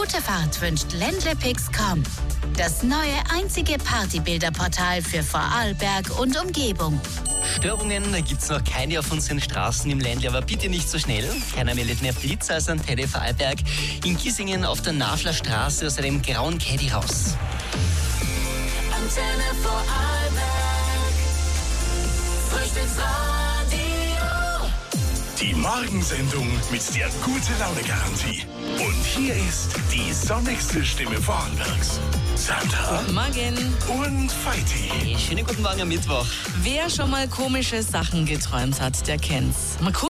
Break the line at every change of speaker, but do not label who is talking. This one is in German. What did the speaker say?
gute Fahrt wünscht ländlepix.com. Das neue einzige Partybilderportal für Vorarlberg und Umgebung.
Störungen gibt es noch keine auf unseren Straßen im Ländle, aber bitte nicht so schnell. Keiner meldet mehr Blitz als Antenne Vorarlberg. In Giesingen auf der Nafler Straße aus einem grauen Caddy raus.
Antenne Vorarlberg, Frühstücksradio.
Die Morgensendung mit der Gute-Laune-Garantie. Und hier ist die sonnigste Stimme Vorarlbergs. Sandra
Morgen.
und Feiti.
Schönen guten Morgen am Mittwoch.
Wer schon mal komische Sachen geträumt hat, der kennt's.